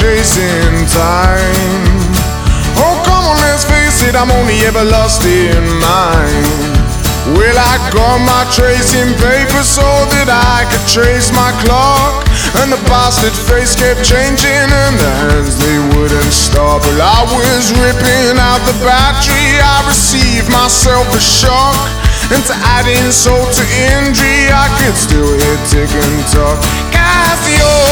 chasing time. Oh, come on, let's face it, I'm only ever lost in mine. Well, I got my tracing paper so that I could trace my clock, and the bastard face kept changing and the hands, they wouldn't stop. Well, I was ripping out the battery, I received myself a shock, and to add insult to injury, I could still hear tick and tock. Casio.